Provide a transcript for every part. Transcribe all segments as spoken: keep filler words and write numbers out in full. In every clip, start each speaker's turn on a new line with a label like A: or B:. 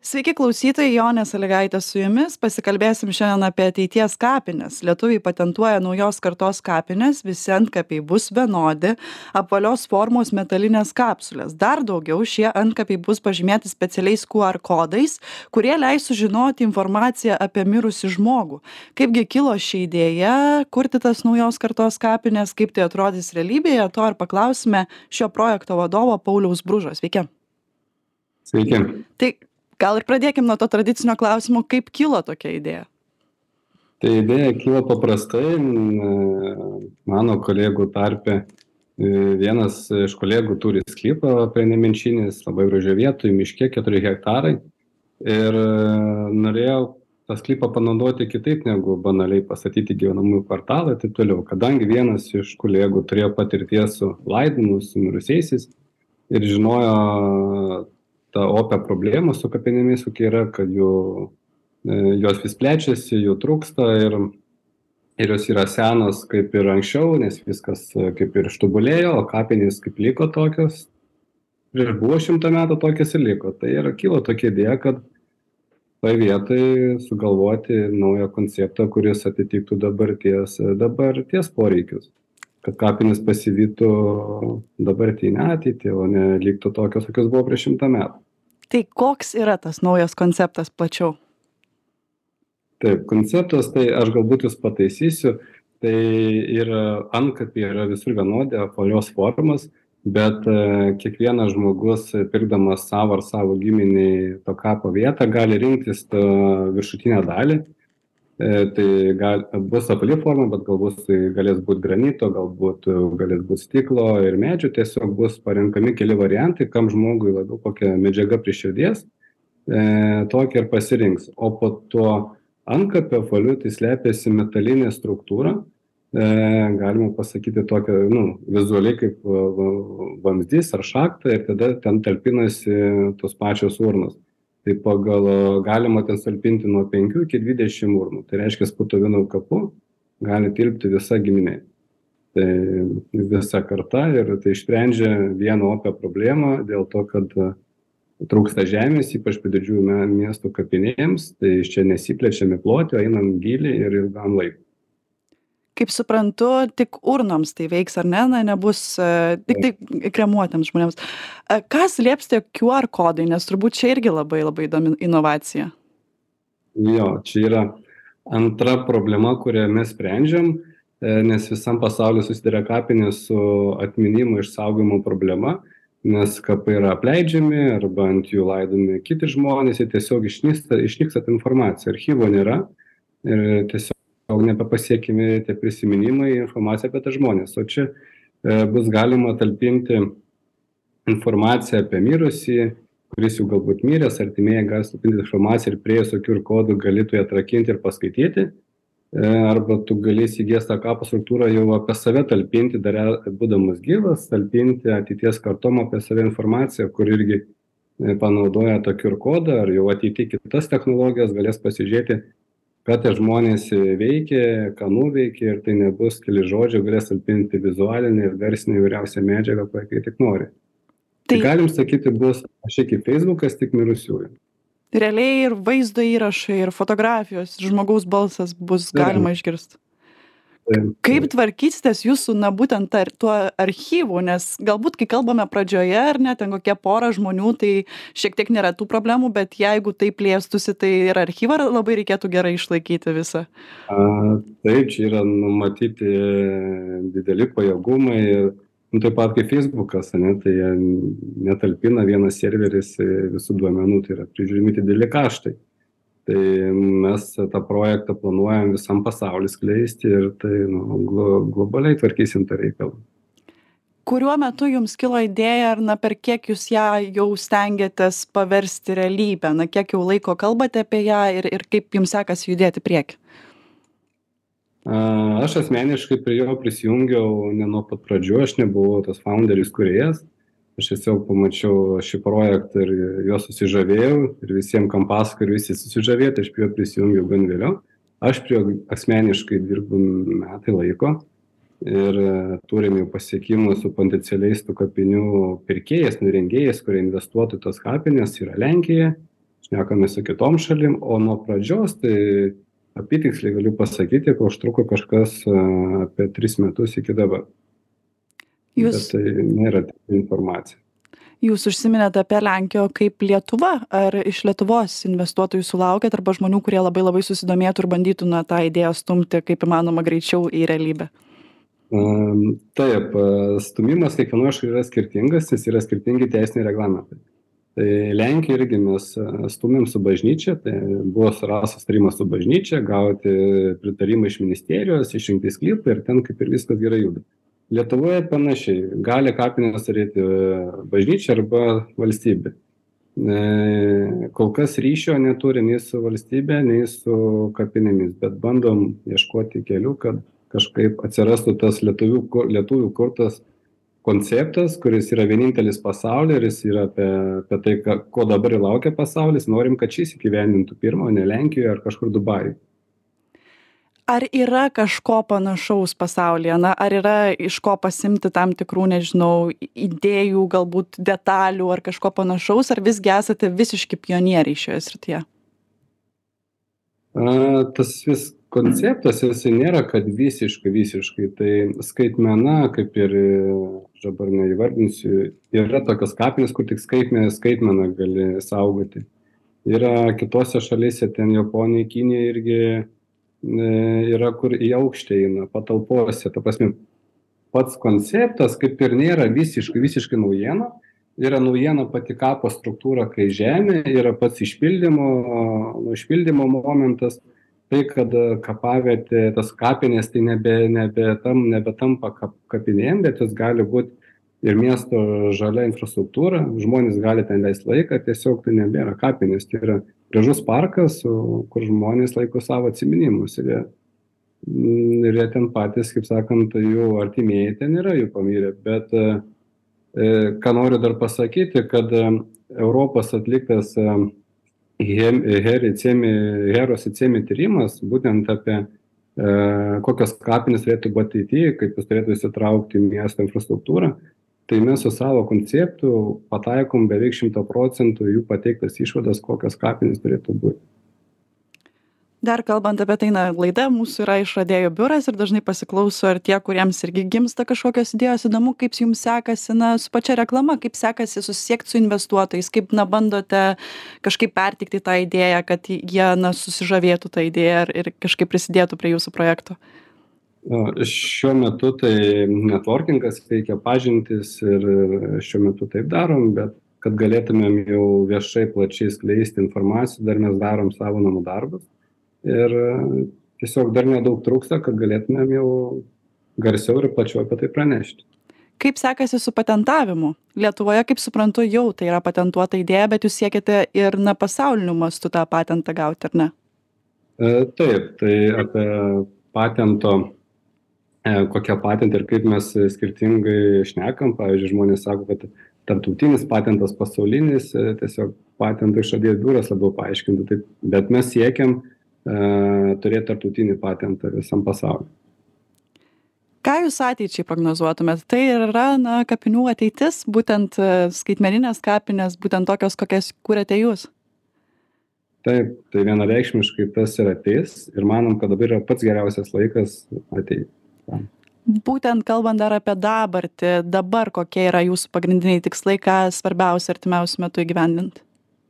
A: Sveiki klausytojai, Jonė Sąlygaitė su jumis. Pasikalbėsim šiandien apie ateities kapines. Lietuviai patentuoja naujos kartos kapines, visi antkapiai bus vienodi, apvalios formos metalinės kapsulės. Dar daugiau, šie antkapiai bus pažymėti specialiais Q R kodais, kurie leis sužinoti informaciją apie mirusį žmogų. Kaipgi kilo ši idėja kurti tas naujos kartos kapines, kaip tai atrodys realybėje, to ir paklausime šio projekto vadovo Pauliaus Bružo. Sveiki.
B: Sveiki.
A: Tai gal ir pradėkim nuo to tradicinio klausimo, kaip kilo tokia idėja?
B: Tai idėja kilo paprastai, mano kolegų tarpe. Vienas iš kolegų turi sklypą prie Nemenčinės, labai gražioje vietoje, miške, keturi hektarai. Ir norėjau tą sklypą panaudoti kitaip negu banaliai pastatyti gyvenamųjų kvartalą ir taip toliau. Kadangi vienas iš kolegų turėjo patirties su laidojimu, su mirusiaisiais ir žinojo tą opę problemą su kapinėmis, kokia yra, kad jų, jos vis plečiasi, jų trūksta ir, ir jos yra senos kaip ir anksčiau, nes viskas kaip ir ištobulėjo, o kapinės kaip liko tokios. Prieš buvo šimtą metų tokios ir liko. Tai yra kilo tokia idėja, kad toje vietoje sugalvoti naują konceptą, kuris atitiktų dabarties, dabarties poreikius. Kad kapinės pasivytų dabartinę ateitį, o ne liktų tokios, kokios buvo prieš šimtą metų.
A: Tai koks yra tas naujas konceptas plačiau?
B: Taip, konceptas, tai aš galbūt jūs pataisysiu, tai yra antkapiai yra visur vienodi, apvalios formos, bet kiekvienas žmogus, pirkdamas savo ar savo giminiai to kapo vietą, gali rinktis tą viršutinę dalį. Tai gal, bus apvali forma, bet galbūt tai galės būti granito, galbūt galės būti stiklo ir medžio, tiesiog bus parenkami keli variantai, kam žmogui labiau kokia medžiaga prie širdies, e, tokį ir pasirinks. O po to antkapio apvaliu tai slepiasi metalinė struktūra, e, galima pasakyti tokia, nu, vizualiai kaip vamzdys ar šakta ir tada ten talpinasi tos pačios urnos. Tai pagal galima ten talpinti nuo penkių iki dvidešimt urnų. Tai reiškia, po to vienu kapu gali tilpti visa giminė. Tai visa karta ir tai išsprendžia vieną opę problemą dėl to, kad trūksta žemės, ypač prie didžiųjų miestų kapinėms. Tai iš čia nesiplečiame plotį, einam gilį ir ilgam laikui.
A: Kaip suprantu, tik urnoms tai veiks, ar ne? Na, nebus uh, tik tai kremuotėms žmonėms. Uh, ką slėps tie Q R kodai, nes turbūt čia irgi labai labai įdomi inovacija.
B: Jo, čia yra antra problema, kurią mes sprendžiam, nes visam pasauliu susiduria kapinės su atminimo išsaugojimo problema, nes kapai yra apleidžiami arba ant jų laidomi kiti žmonės ir tiesiog išnyksta, išnyksta ta informacija. Archyvo nėra ir tiesiog nebepasiekimi tie prisiminimai, informacija apie tą žmonės. O čia e, bus galima talpinti informaciją apie mirusį, kuris jau galbūt miręs, artimieji gali talpinti informaciją ir prie Q R kodų galėtų ją atrakinti ir paskaityti. E, arba tu galėsi įgės tą kapo struktūrą jau apie save talpinti, dar būdamas gyvas, talpinti ateities kartom apie save informaciją, kur irgi panaudoja tą Q R kodą, ar jau ateityje kitas technologijas galės pasižiūrėti, ką tie žmonės veikia, ką nuveikė ir tai nebus keli žodžiai, galės talpinti vizualinį ir garsinį įvairiausią medžiagą, kai tik nori. Tai, tai galim sakyti, bus šiek tiek Facebookas, tik mirusiųjų.
A: Realiai ir vaizdo įrašai, ir fotografijos, ir žmogaus balsas bus galima išgirsti. Kaip tvarkysitės jūsų, na, būtent ar, tuo archyvu, nes galbūt, kai kalbame pradžioje, ar ne, ten kokie pora žmonių, tai šiek tiek nėra tų problemų, bet jeigu tai plėstusi, tai ir archyvą labai reikėtų gerai išlaikyti visą.
B: A, taip, čia yra numatyti dideli pajėgumai, nu, taip pat kaip Facebookas, ne, tai netalpina vienas serveris visų duomenų, tai yra prižiūrimi dideli kaštai. Tai mes tą projektą planuojam visam pasauliu skleisti ir tai nu, glo, globaliai tvarkysim tą reikalą.
A: Kuriuo metu jums kilo idėja, ar na, per kiek jūs ją jau stengiatės paversti realybę? Na, kiek jau laiko kalbate apie ją ir, ir kaip jums sekasi judėti prieki?
B: Aš asmeniškai prie jo prisijungiau ne nuo pat pradžių, aš nebuvau tas founderis kūrėjas. Aš tiesiog pamačiau šį projektą ir jo susižavėjau ir visiems kam pasakoju ir visi susižavėjo, tai aš prie jo prisijungiau gan vėliau. Aš prie jo asmeniškai dirbu metai laiko ir turim jau pasiekimų su potencialiais tų kapinių pirkėjais, nurengėjais, kurie investuotų tos kapinės, yra Lenkija. šnekame su kitom šalim, o nuo pradžios tai apytiksliai galiu pasakyti, kad užtruko kažkas a, apie tris metus iki dabar.
A: Jūs,
B: Bet tai nėra tik informacija.
A: jūs užsiminėte apie Lenkiją kaip Lietuva. Ar iš Lietuvos investuotojų sulaukėt arba žmonių, kurie labai labai susidomėtų ir bandytų na, tą idėją stumti kaip įmanoma greičiau į realybę?
B: Um, taip, a, stumimas kiekvienoje šalyje yra skirtingas, nes yra skirtingi teisiniai reglamentai. Tai Lenkijoje irgi mes a, stumėm su bažnyčia, tai buvo surastas tarimas su bažnyčia, gauti pritarimą iš ministerijos, išrinkti sklypą ir ten kaip ir viskas gerai juda. Lietuvoje panašiai, gali kapinės turėti bažnyčia arba valstybė. E, kol kas ryšio neturi nei su valstybė, nei su kapinėmis, bet bandom ieškoti kelių, kad kažkaip atsirastų tas lietuvių, lietuvių kurtas konceptas, kuris yra vienintelis pasaulyje ir jis yra apie, apie tai, ka, ko dabar laukia pasaulis. Norim, kad šis įgyvendintų pirmą, ne Lenkijoje ar kažkur Dubajuje.
A: Ar yra kažko panašaus pasaulyje? Na, ar yra iš ko pasimti tam tikrų, nežinau, idėjų, galbūt detalių ar kažko panašaus, ar visgi esate visiški pionieriai šioje srityje?
B: A, tas vis konceptas, jisai nėra, kad visiškai, visiškai. Tai skaitmena, kaip ir dabar neįvardinsiu, yra tokios kapinės, kur tik skaitmeną, skaitmeną gali saugoti. Yra kitose šalyse, ten Japonija, Kinija irgi yra, kur į aukštį eina, patalpose. Ta prasme, pats konceptas kaip ir nėra visiškai, visiškai naujiena. Yra naujiena pati kapo struktūra, kai žemė, yra pats išpildymo, išpildymo momentas. Tai, kad kapavietė, tas kapinės, tai nebe, nebe tam, nebetampa kap, kapinėm, bet jis gali būti ir miesto žalia infrastruktūra. Žmonės gali ten leisti laiką, tiesiog tai nebėra kapinės. Tai yra gražus parkas, kur žmonės laiko savo atsiminimus. Ir jie, ir jie ten patys, kaip sakant, jų artimieji ten yra, jų pamirė. Bet e, ką noriu dar pasakyti, kad Europos atliktas Heros Icemi tyrimas, būtent apie e, kokios kapinės turėtų būti ateityje, kaip jis turėtų įsitraukti į miesto infrastruktūrą. Tai mes su savo konceptu pataikom beveik šimtą procentų jų pateiktas išvadas, kokios kapinės turėtų būti.
A: Dar kalbant apie tai, na, laida mūsų yra Išradėjų biuras ir dažnai pasiklauso ir tie, kuriems irgi gimsta kažkokios idėjos. Įdomu, kaip jums sekasi, na, su pačia reklama, kaip sekasi susisiekti su investuotojais, kaip, na, bandote kažkaip pertikti tą idėją, kad jie, na, susižavėtų tą idėją ir, ir kažkaip prisidėtų prie jūsų projekto.
B: Šiuo metu tai networkingas veikia, pažintis ir šiuo metu taip darom, bet kad galėtumėm jau viešai plačiai skleisti informaciją, dar mes darom savo namų darbus. Ir tiesiog dar nedaug trūksta, kad galėtumėm jau garsiau ir plačiau apie tai pranešti.
A: Kaip sekasi su patentavimu? Lietuvoje, kaip suprantu, jau tai yra patentuota idėja, bet jūs siekite ir na pasauliniu mastu tą patentą gauti, ar ne?
B: E, taip, tai apie patento, e, kokią patentą ir kaip mes skirtingai šnekam. Pavyzdžiui, žmonės sako, kad tarptautinis patentas, pasaulinis, e, tiesiog patentų Išradėjų biuras labiau paaiškintų. Taip, bet mes siekiam e, turėti tarptautinį patentą visam pasauliu.
A: Ką jūs ateičiai prognozuotumėt? Tai yra, na, kapinių ateitis, būtent skaitmeninės kapinės, būtent tokios, kokias kūrėte jūs?
B: Taip, tai vienareikšmiškai tas ir ateis ir manom, kad dabar yra pats geriausias laikas ateiti.
A: Būtent kalbant dar apie dabartį, dabar kokie yra jūsų pagrindiniai tikslai, ką svarbiausia artimiausiu metu įgyvendinti?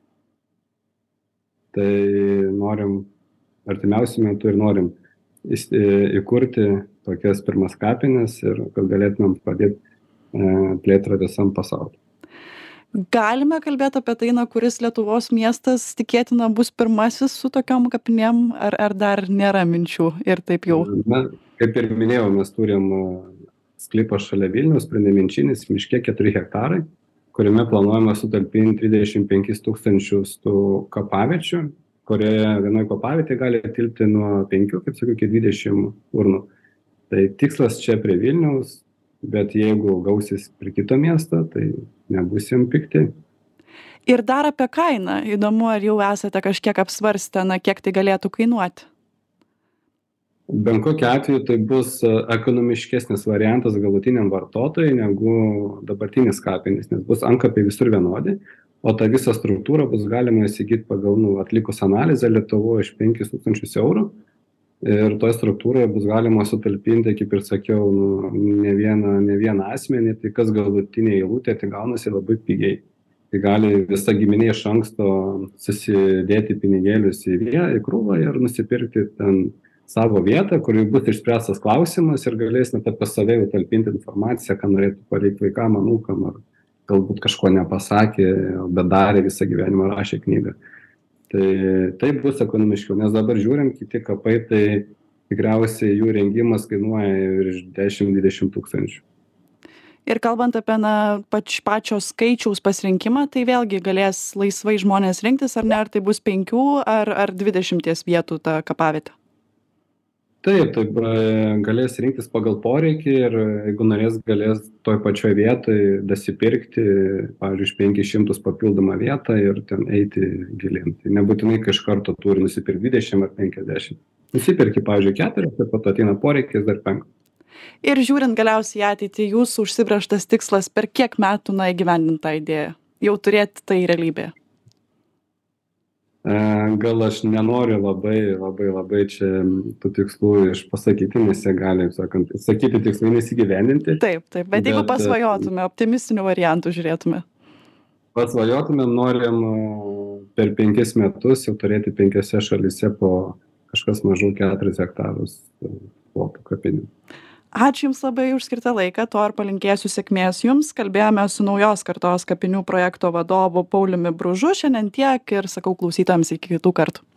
B: Tai norim artimiausiu metu ir norim įkurti tokias pirmas kapines ir kad galėtumėm pradėti plėtrą visam pasauliu.
A: Galime kalbėti apie tai, na, kuris Lietuvos miestas tikėtina bus pirmasis su tokiom kapinėm, ar, ar dar nėra minčių ir taip jau?
B: Na, kaip ir minėjau, mes turim sklypą šalia Vilniaus, prie Nemenčinės, miške keturi hektarai, kuriame planuojama sutalpinti trisdešimt penkis tūkstančius tų kapaviečių, kurioje vienoje kapavietėje gali tilpti nuo penkių, kaip sakiau, iki dvidešimt urnų. Tai tikslas čia prie Vilniaus, bet jeigu gausis prie kito miesto, tai nebusim pikti.
A: Ir dar apie kainą. Įdomu, ar jau esate kažkiek apsvarstę, na, kiek tai galėtų kainuoti?
B: Bent kokiu atveju tai bus ekonomiškesnis variantas galutiniam vartotojui negu dabartinis kapinis, nes bus antkapiai visur vienodi, o tą visą struktūrą bus galima įsigyt pagal, nu, atlikus analizę Lietuvoj už penkis tūkstančius eurų. Ir toj struktūroje bus galima sutalpinti, kaip ir sakiau, nu, ne vieną, ne vieną asmenį, tai kas galutinė eilutė, tai gaunasi labai pigiai. Tai gali visa giminė iš anksto susidėti pinigėlius į, vie, į krūvą ir nusipirkti ten savo vietą, kur bus išspręstas klausimas ir galės net apie save jau talpinti informaciją, ką norėtų pareikti vaikam, anūkam, ar galbūt kažko nepasakė, bet darė visą gyvenimą, rašė knygą. Tai taip bus ekonomiškiau, nes dabar žiūrim, kiti kapai, tai tikriausiai jų rengimas kainuoja virš dešimt dvidešimt tūkstančių.
A: Ir kalbant apie na, pač, pačio skaičiaus pasirinkimą, tai vėlgi galės laisvai žmonės rinktis, ar ne, ar tai bus penkių ar, ar dvidešimties vietų ta kapavietė?
B: Taip, taip, galės rinktis pagal poreikį ir jeigu norės, galės toj pačioj vietoj dasipirkti, pavyzdžiui, už penkis šimtus papildomą vietą ir ten eiti gilin. Tai nebūtinai, kai iš karto turi nusipirkti dvidešimt ar penkiasdešimt. Nusipirki, pavyzdžiui, keturias, ir po to ateina poreikis dar penktą.
A: Ir žiūrint galiausiai į ateitį, jūsų užsibrėžtas tikslas per kiek metų na įgyvendint tą idėją? Jau turėti tai realybėje?
B: Gal aš nenoriu labai, labai, labai čia tų tikslų išpasakyti, nes jie gali, sakant, sakyti tikslai nesigyveninti.
A: Taip, taip, bet, bet jeigu pasvajotume, optimistinių variantų žiūrėtume.
B: Pasvajotume, norim per penkis metus jau turėti penkiose šalyse po kažkas mažų keturis hektarus plotų kapinių.
A: Ačiū Jums labai už skirtą laiką, to ir palinkėsiu sėkmės Jums. Kalbėjome su naujos kartos kapinių projekto vadovu Pauliumi Bružu. Šiandien tiek ir sakau klausytojams iki kitų kartų.